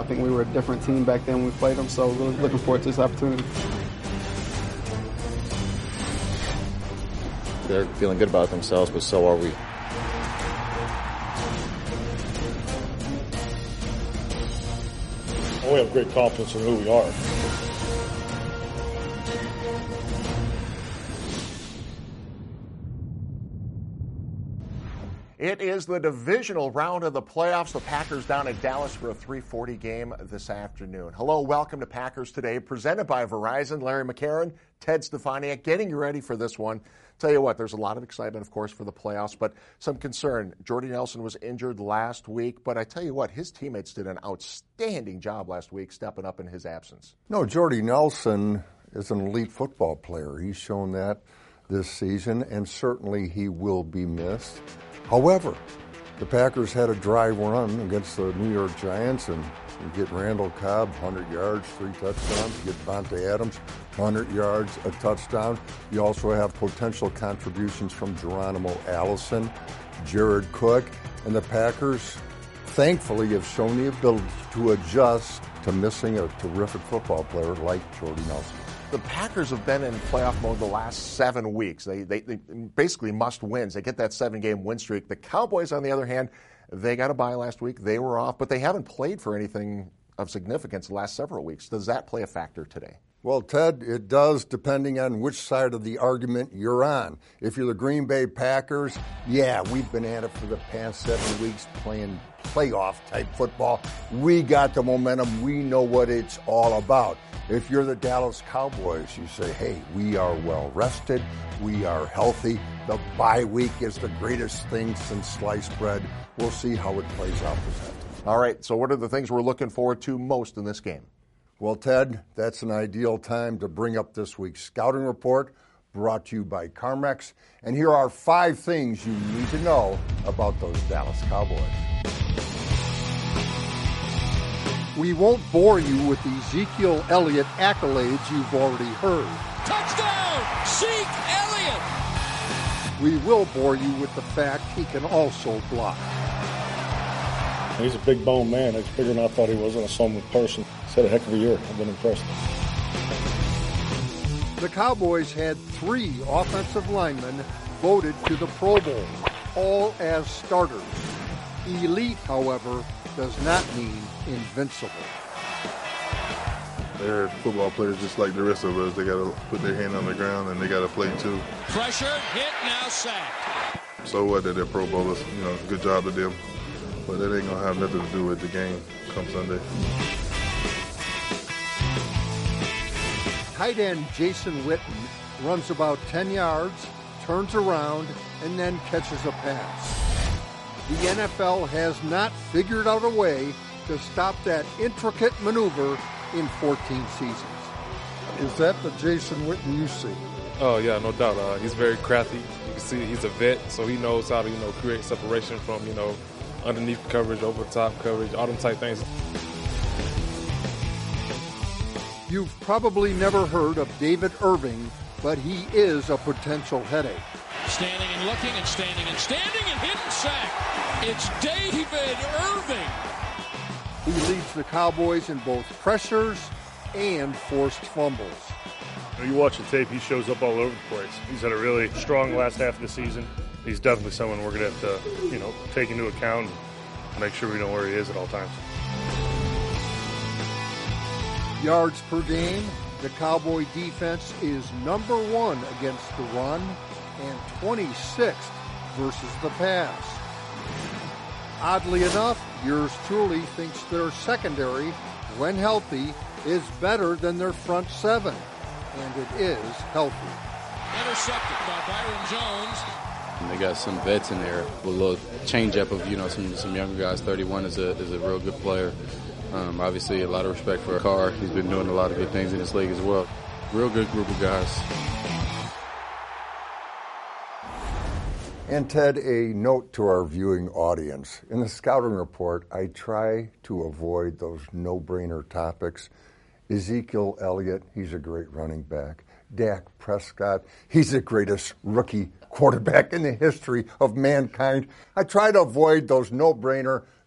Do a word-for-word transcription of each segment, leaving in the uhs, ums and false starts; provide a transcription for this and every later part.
think we were a different team back then when we played them, so really looking forward to this opportunity. They're feeling good about themselves, but so are we. We have great confidence in who we are. It is the divisional round of the playoffs. The Packers down in Dallas for a three forty game this afternoon. Hello, welcome to Packers Today, presented by Verizon. Larry McCarron, Ted Stefaniak, getting you ready for this one. Tell you what, there's a lot of excitement, of course, for the playoffs, but some concern. Jordy Nelson was injured last week, but I tell you what, his teammates did an outstanding job last week stepping up in his absence. No, Jordy Nelson is an elite football player. He's shown that this season, and certainly he will be missed. However, the Packers had a drive run against the New York Giants, and you get Randall Cobb, one hundred yards, three touchdowns. You get Vontae Adams, one hundred yards, a touchdown. You also have potential contributions from Geronimo Allison, Jared Cook, and the Packers, thankfully, have shown the ability to adjust to missing a terrific football player like Jordy Nelson. The Packers have been in playoff mode the last seven weeks. They, they, they basically must wins. They get that seven-game win streak. The Cowboys, on the other hand, they got a bye last week. They were off, but they haven't played for anything of significance the last several weeks. Does that play a factor today? Well, Ted, it does, depending on which side of the argument you're on. If you're the Green Bay Packers, yeah, we've been at it for the past seven weeks playing playoff-type football. We got the momentum. We know what it's all about. If you're the Dallas Cowboys, you say, hey, we are well-rested. We are healthy. The bye week is the greatest thing since sliced bread. We'll see how it plays out this afternoon. All right, so what are the things we're looking forward to most in this game? Well, Ted, that's an ideal time to bring up this week's scouting report, brought to you by Carmex. And here are five things you need to know about those Dallas Cowboys. We won't bore you with Ezekiel Elliott accolades you've already heard. Touchdown! Zeke Elliott! We will bore you with the fact he can also block. He's a big bone man. He's bigger than I thought he was, and I saw him in person. He's had a heck of a year. I've been impressed. The Cowboys had three offensive linemen voted to the Pro Bowl, all as starters. Elite, however, does not mean invincible. They're football players just like the rest of us. They got to put their hand on the ground, and they got to play too. Pressure, hit, now sacked. So what that they're Pro Bowlers, you know, good job to them. But that ain't going to have nothing to do with the game come Sunday. Tight end Jason Witten runs about ten yards, turns around, and then catches a pass. The N F L has not figured out a way to stop that intricate maneuver in fourteen seasons. Is that the Jason Witten you see? Oh, yeah, no doubt. Uh, he's very crafty. You can see he's a vet, so he knows how to, you know, create separation from, you know, underneath coverage, over top coverage, all them type things. You've probably never heard of David Irving, but he is a potential headache. Standing and looking and standing and standing and hit and sack. It's David Irving. He leads the Cowboys in both pressures and forced fumbles. When you watch the tape, he shows up all over the place. He's had a really strong last half of the season. He's definitely someone we're going to have to, you know, take into account and make sure we know where he is at all times. Yards per game, the Cowboy defense is number one against the run and twenty-sixth versus the pass. Oddly enough, yours truly thinks their secondary, when healthy, is better than their front seven, and it is healthy. Intercepted by Byron Jones. They got some vets in there with a little change-up of, you know, some some younger guys. thirty-one is a is a real good player. Um, obviously, a lot of respect for Carr. He's been doing a lot of good things in this league as well. Real good group of guys. And Ted, a note to our viewing audience. In the scouting report, I try to avoid those no-brainer topics. Ezekiel Elliott, he's a great running back. Dak Prescott, he's the greatest rookie quarterback in the history of mankind. I try to avoid those no-brainer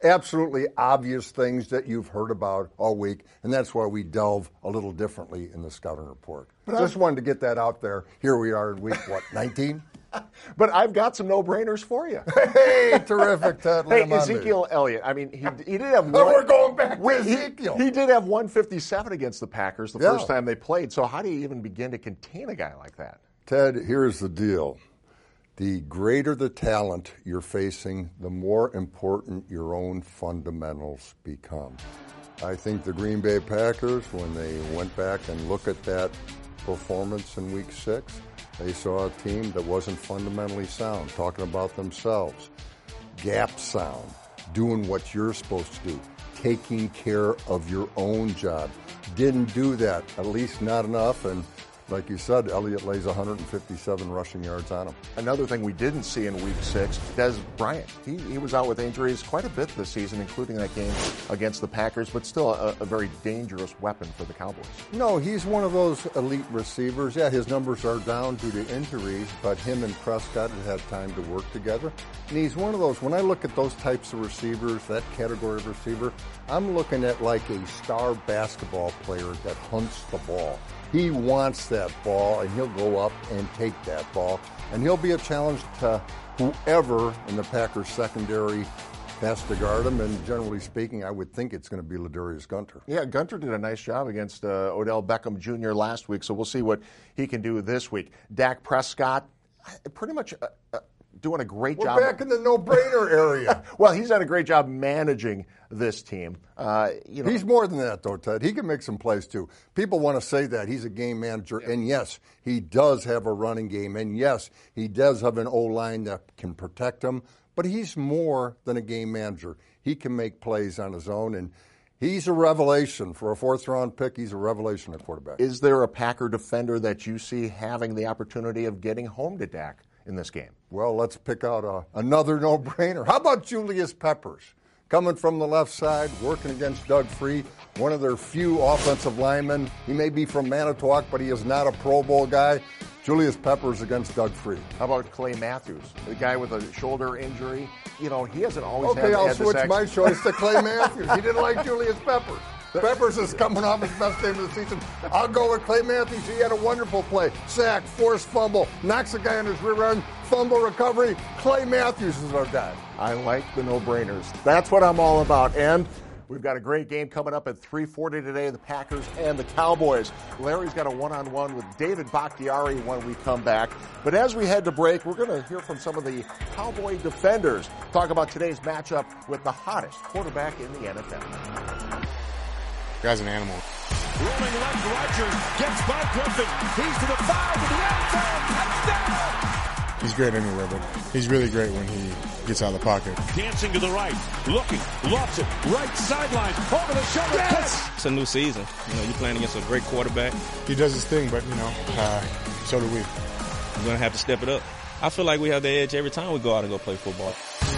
absolutely obvious things that you've heard about all week, and that's why we delve a little differently in the scouting report. But Just wanted to get that out there. Here we are in week, what, nineteen? But I've got some no-brainers for you. Hey, terrific, Ted. Hey, Ezekiel Elliott. I mean, he, he did have one. Oh, we're going back to wait, Ezekiel. He, he did have one fifty-seven against the Packers the Yeah. first time they played. So how do you even begin to contain a guy like that? Ted, here's the deal. The greater the talent you're facing, the more important your own fundamentals become. I think the Green Bay Packers, when they went back and looked at that performance in week six, they saw a team that wasn't fundamentally sound, talking about themselves, gap sound, doing what you're supposed to do, taking care of your own job. Didn't do that, at least not enough, and like you said, Elliott lays one hundred fifty-seven rushing yards on him. Another thing we didn't see in week six, Dez Bryant. He, he was out with injuries quite a bit this season, including that game against the Packers, but still a, a very dangerous weapon for the Cowboys. No, he's one of those elite receivers. Yeah, his numbers are down due to injuries, but him and Prescott have had time to work together. And he's one of those, when I look at those types of receivers, that category of receiver, I'm looking at like a star basketball player that hunts the ball. He wants that ball, and he'll go up and take that ball. And he'll be a challenge to whoever in the Packers secondary has to guard him. And generally speaking, I would think it's going to be Ladarius Gunter. Yeah, Gunter did a nice job against uh, Odell Beckham Junior last week, so we'll see what he can do this week. Dak Prescott, pretty much uh, uh, doing a great We're job. We're back in the no-brainer area. Well, he's done a great job managing this team. Uh, you know, he's more than that, though, Ted. He can make some plays, too. People want to say that. He's a game manager, yeah. And yes, he does have a running game, and yes, he does have an O-line that can protect him, but he's more than a game manager. He can make plays on his own, and he's a revelation. For a fourth-round pick, he's a revelation at quarterback. Is there a Packer defender that you see having the opportunity of getting home to Dak in this game? Well, let's pick out a, another no-brainer. How about Julius Peppers? Coming from the left side, working against Doug Free, one of their few offensive linemen. He may be from Manitowoc, but he is not a Pro Bowl guy. Julius Peppers against Doug Free. How about Clay Matthews, the guy with a shoulder injury? You know, he hasn't always okay, had, I'll had switch this my choice to Clay Matthews. He didn't like Julius Peppers. Peppers is coming off his best game of the season. I'll go with Clay Matthews. He had a wonderful play. Sack, forced fumble, knocks a guy on his rear end, fumble recovery. Clay Matthews is our guy. I like the no-brainers. That's what I'm all about. And we've got a great game coming up at three forty today, the Packers and the Cowboys. Larry's got a one-on-one with David Bakhtiari when we come back. But as we head to break, we're going to hear from some of the Cowboy defenders. Talk about today's matchup with the hottest quarterback in the N F L. Guy's an animal. Rolling left, Rodgers gets by Griffin. He's to the five, to the end zone. Touchdown! He's great anywhere, but he's really great when he gets out of the pocket. Dancing to the right, looking, lofts it, right sideline, over the shoulder. Yes! It's a new season. You know, you're playing against a great quarterback. He does his thing, but, you know, uh, so do we. We're going to have to step it up. I feel like we have the edge every time we go out and go play football.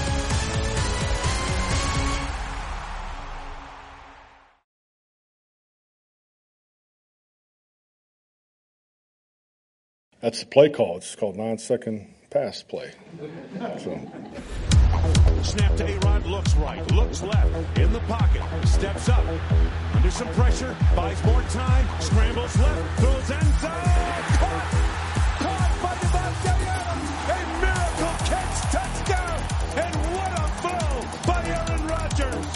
That's the play call. It's called nine-second pass play. So. Snap to A-Rod, looks right, looks left, in the pocket, steps up, under some pressure, buys more time, scrambles left, throws end zone, caught, caught by Devontae Adams, a miracle catch, touchdown, and what a throw by Aaron Rodgers.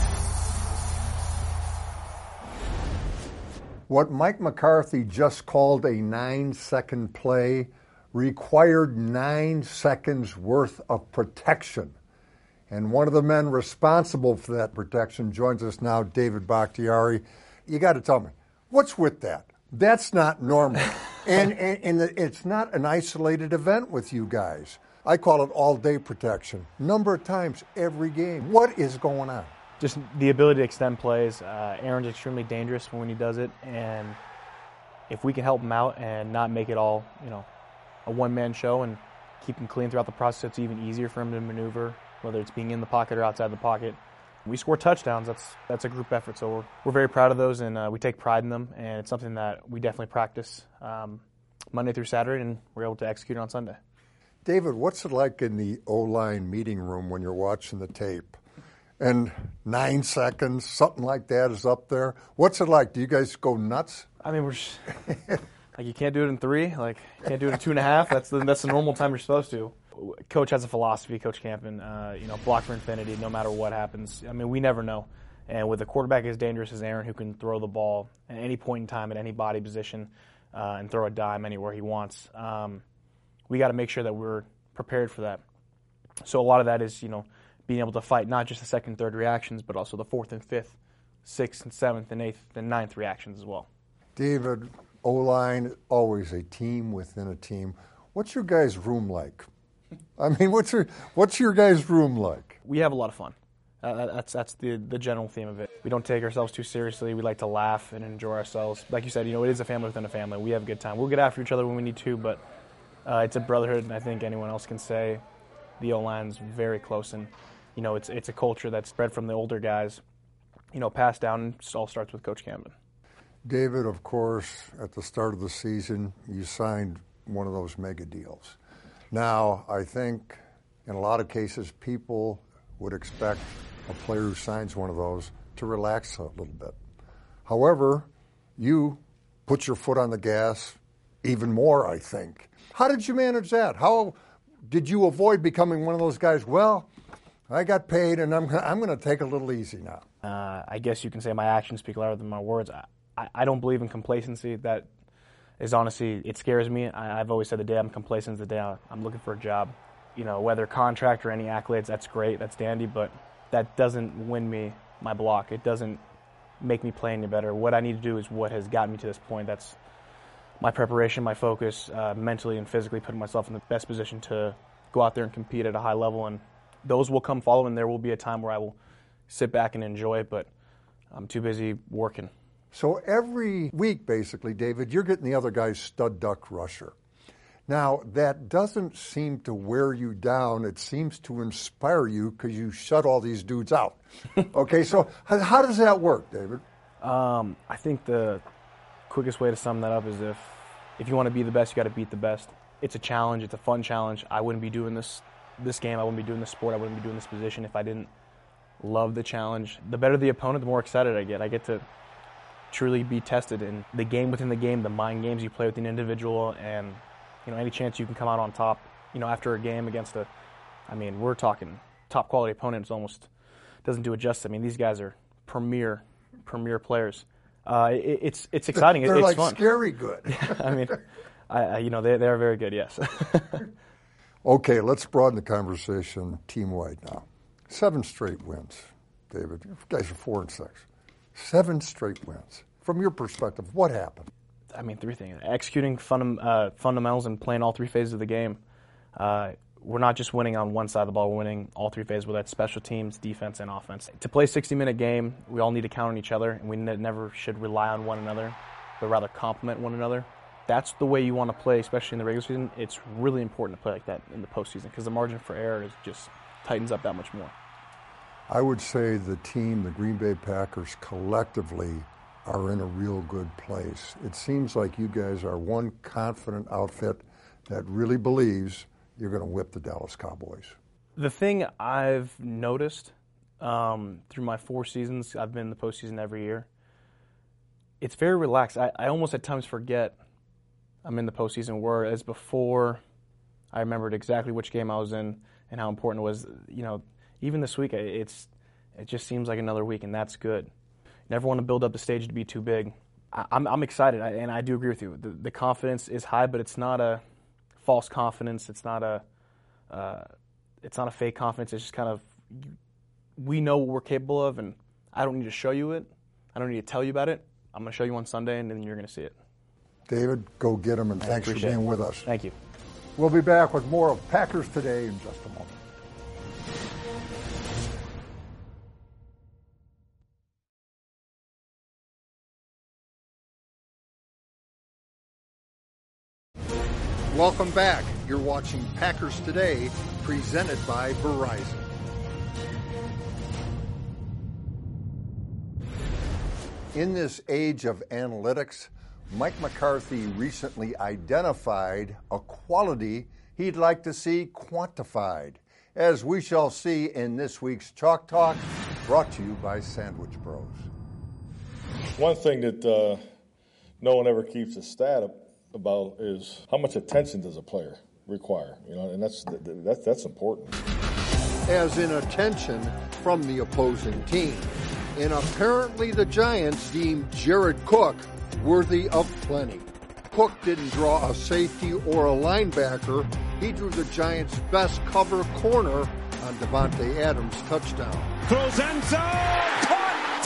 What Mike McCarthy just called a nine-second play required nine seconds worth of protection. And one of the men responsible for that protection joins us now, David Bakhtiari. You got to tell me, what's with that? That's not normal. and and, and it's not an isolated event with you guys. I call it all-day protection. Number of times every game. What is going on? Just the ability to extend plays. Uh, Aaron's extremely dangerous when he does it, and if we can help him out and not make it all, you know, a one-man show and keep him clean throughout the process, it's even easier for him to maneuver, whether it's being in the pocket or outside the pocket. We score touchdowns. That's that's a group effort, so we're we're very proud of those, and uh, we take pride in them, and it's something that we definitely practice um, Monday through Saturday, and we're able to execute on Sunday. David, what's it like in the O-line meeting room when you're watching the tape? and nine seconds, something like that is up there. What's it like? Do you guys go nuts? I mean, we're just, like you can't do it in three, like you can't do it in two and a half. That's the that's the normal time you're supposed to. Coach has a philosophy, Coach Campen, uh, you know, block for infinity, no matter what happens. I mean, we never know. And with a quarterback as dangerous as Aaron, who can throw the ball at any point in time, at any body position, uh, and throw a dime anywhere he wants, um, we got to make sure that we're prepared for that. So a lot of that is, you know, being able to fight not just the second and third reactions, but also the fourth and fifth, sixth and seventh and eighth and ninth reactions as well. David, O-line, always a team within a team. What's your guys' room like? I mean, what's your what's your guys' room like? We have a lot of fun. Uh, that's that's the the general theme of it. We don't take ourselves too seriously. We like to laugh and enjoy ourselves. Like you said, you know, it is a family within a family. We have a good time. We'll get after each other when we need to, but uh, it's a brotherhood, and I think anyone else can say the O-line's very close, and you know, it's it's a culture that's spread from the older guys, you know, passed down, and it all starts with Coach Campen. David, of course, at the start of the season, you signed one of those mega deals. Now, I think in a lot of cases, people would expect a player who signs one of those to relax a little bit. However, you put your foot on the gas even more, I think. How did you manage that? How did you avoid becoming one of those guys, well, I got paid and I'm, I'm going to take a little easy now? Uh, I guess you can say my actions speak louder than my words. I, I, I don't believe in complacency. That is honestly, it scares me. I, I've always said the day I'm complacent is the day I'm looking for a job. You know, whether contract or any accolades, that's great, that's dandy, but that doesn't win me my block. It doesn't make me play any better. What I need to do is what has gotten me to this point. That's my preparation, my focus, uh, mentally and physically putting myself in the best position to go out there and compete at a high level. And those will come following. There will be a time where I will sit back and enjoy it, but I'm too busy working. So every week, basically, David, you're getting the other guy's stud duck rusher. Now, that doesn't seem to wear you down. It seems to inspire you because you shut all these dudes out. Okay, so how, how does that work, David? Um, I think the quickest way to sum that up is if, if you want to be the best, you got to beat the best. It's a challenge. It's a fun challenge. I wouldn't be doing this this game. I wouldn't be doing this sport. I wouldn't be doing this position if I didn't love the challenge. The better the opponent, the more excited I get. I get to truly be tested in the game within the game, the mind games you play with an individual, and you know, any chance you can come out on top, you know, after a game against a, I mean, we're talking top quality opponents, almost doesn't do it justice. I mean, these guys are premier, premier players. Uh, it, it's it's exciting. They're it's like fun. Scary good. I mean, I, I, you know, they they are very good. Yes. Okay, let's broaden the conversation team-wide now. Seven straight wins, David. You guys are four and six. Seven straight wins. From your perspective, what happened? I mean, three things. Executing funda- uh, fundamentals and playing all three phases of the game. Uh, we're not just winning on one side of the ball. We're winning all three phases, whether that's special teams, defense, and offense. To play a sixty-minute game, we all need to count on each other, and we ne- never should rely on one another, but rather complement one another. That's the way you want to play, especially in the regular season. It's really important to play like that in the postseason because the margin for error is just tightens up that much more. I would say the team, the Green Bay Packers, collectively are in a real good place. It seems like you guys are one confident outfit that really believes you're going to whip the Dallas Cowboys. The thing I've noticed um, through my four seasons, I've been in the postseason every year, it's very relaxed. I, I almost at times forget I'm in the postseason, whereas before I remembered exactly which game I was in and how important it was. You know, even this week, it's it just seems like another week, and that's good. Never want to build up the stage to be too big. I, I'm, I'm excited, I, and I do agree with you. The, the confidence is high, but it's not a false confidence. It's not a uh, it's not a fake confidence. It's just kind of we know what we're capable of, and I don't need to show you it. I don't need to tell you about it. I'm going to show you on Sunday, and then you're going to see it. David, go get them, and I thanks for being it. with us. Thank you. We'll be back with more of Packers Today in just a moment. Welcome back. You're watching Packers Today, presented by Verizon. In this age of analytics, Mike McCarthy recently identified a quality he'd like to see quantified. As we shall see in this week's Chalk Talk, Brought to you by Sandwich Bros. One thing that uh, no one ever keeps a stat about is how much attention does a player require, you know, and that's that's that's important. As in attention from the opposing team. And apparently the Giants deemed Jared Cook worthy of plenty. Cook didn't draw a safety or a linebacker. He drew the Giants' best cover corner on Devontae Adams' touchdown. Throws end zone, caught,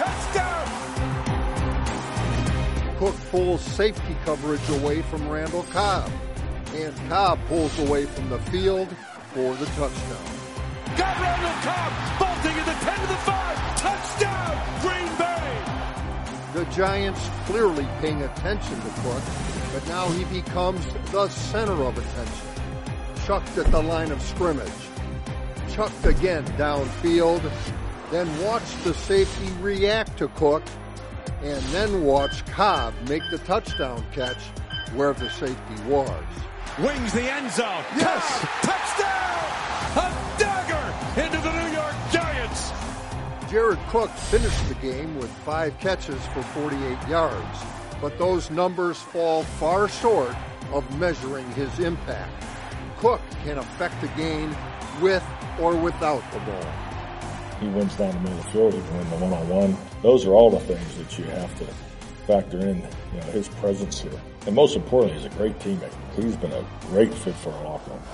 touchdown! Cook pulls safety coverage away from Randall Cobb. And Cobb pulls away from the field for the touchdown. Got Randall Cobb, bolting in the ten to the five, touchdown, Green Bay! The Giants clearly paying attention to Cook, but now he becomes the center of attention. Chucked at the line of scrimmage. Chucked again downfield. Then watch the safety react to Cook. And then watch Cobb make the touchdown catch where the safety was. Wings the end zone. Yes! Touchdown! A dagger into the New York Giants! Jared Cook finished the game with five catches for forty-eight yards, but those numbers fall far short of measuring his impact. Cook can affect a game with or without the ball. He wins down the middle of the field, he can win the one-on-one. Those are all the things that you have to factor in, you know, his presence here. And most importantly, he's a great teammate. He's been a great fit for our locker room.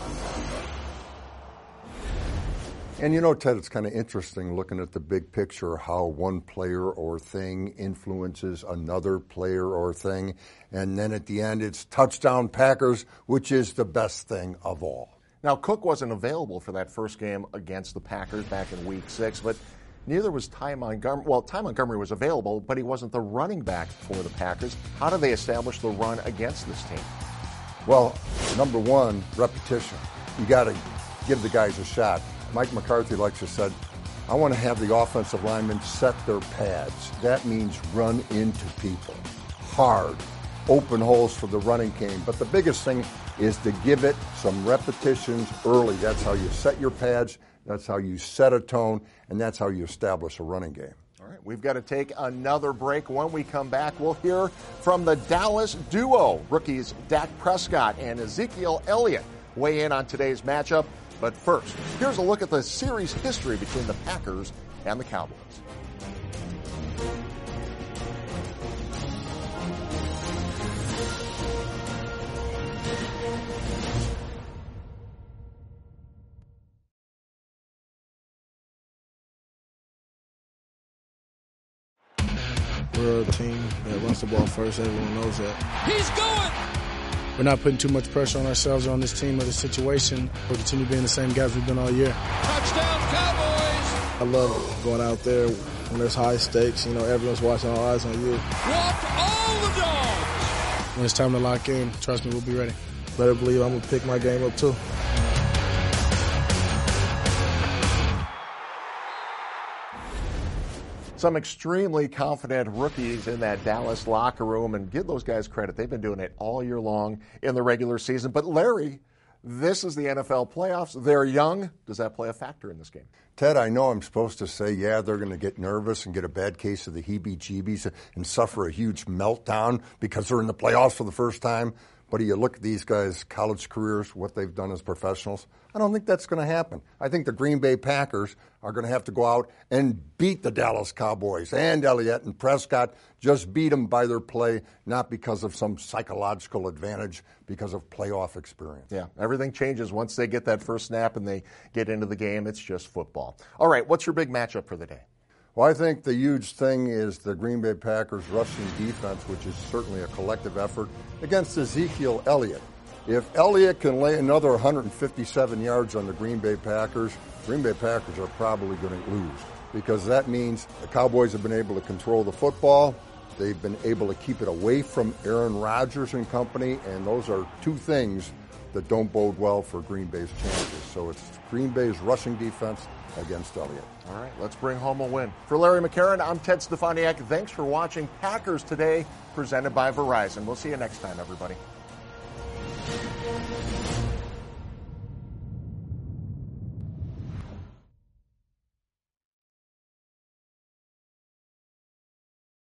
And you know, Ted, it's kind of interesting looking at the big picture, how one player or thing influences another player or thing. And then at the end, it's touchdown Packers, which is the best thing of all. Now, Cook wasn't available for that first game against the Packers back in week six, but neither was Ty Montgomery. Well, Ty Montgomery was available, but he wasn't the running back for the Packers. How do they establish the run against this team? Well, number one, repetition. You got to give the guys a shot. Mike McCarthy likes to said, I want to have the offensive linemen set their pads. That means run into people hard, open holes for the running game. But the biggest thing is to give it some repetitions early. That's how you set your pads. That's how you set a tone, and that's how you establish a running game. All right, we've got to take another break. When we come back, we'll hear from the Dallas duo, rookies Dak Prescott and Ezekiel Elliott, weigh in on today's matchup. But first, here's a look at the series history between the Packers and the Cowboys. We're a team that runs the ball first. Everyone knows that. He's going! We're not putting too much pressure on ourselves or on this team or this situation. We'll continue being the same guys we've been all year. Touchdown, Cowboys! I love going out there when there's high stakes. You know, everyone's watching, all eyes on you. Walk all the dogs! When it's time to lock in, trust me, we'll be ready. Better believe I'm going to pick my game up, too. Some extremely confident rookies in that Dallas locker room, and give those guys credit. They've been doing it all year long in the regular season. But Larry, this is the N F L playoffs. They're young. Does that play a factor in this game? Ted, I know I'm supposed to say, yeah, they're going to get nervous and get a bad case of the heebie-jeebies and suffer a huge meltdown because they're in the playoffs for the first time. But you look at these guys' college careers, what they've done as professionals, I don't think that's going to happen. I think the Green Bay Packers are going to have to go out and beat the Dallas Cowboys and Elliott and Prescott, just beat them by their play, not because of some psychological advantage, because of playoff experience. Yeah, everything changes once they get that first snap and they get into the game. It's just football. All right, what's your big matchup for the day? Well, I think the huge thing is the Green Bay Packers rushing defense, which is certainly a collective effort, against Ezekiel Elliott. If Elliott can lay another one hundred fifty-seven yards on the Green Bay Packers, Green Bay Packers are probably going to lose, because that means the Cowboys have been able to control the football. They've been able to keep it away from Aaron Rodgers and company, and those are two things that don't bode well for Green Bay's chances. So it's Green Bay's rushing defense against Elliott. All right, let's bring home a win. For Larry McCarron, I'm Ted Stefaniak. Thanks for watching Packers Today, presented by Verizon. We'll see you next time, everybody.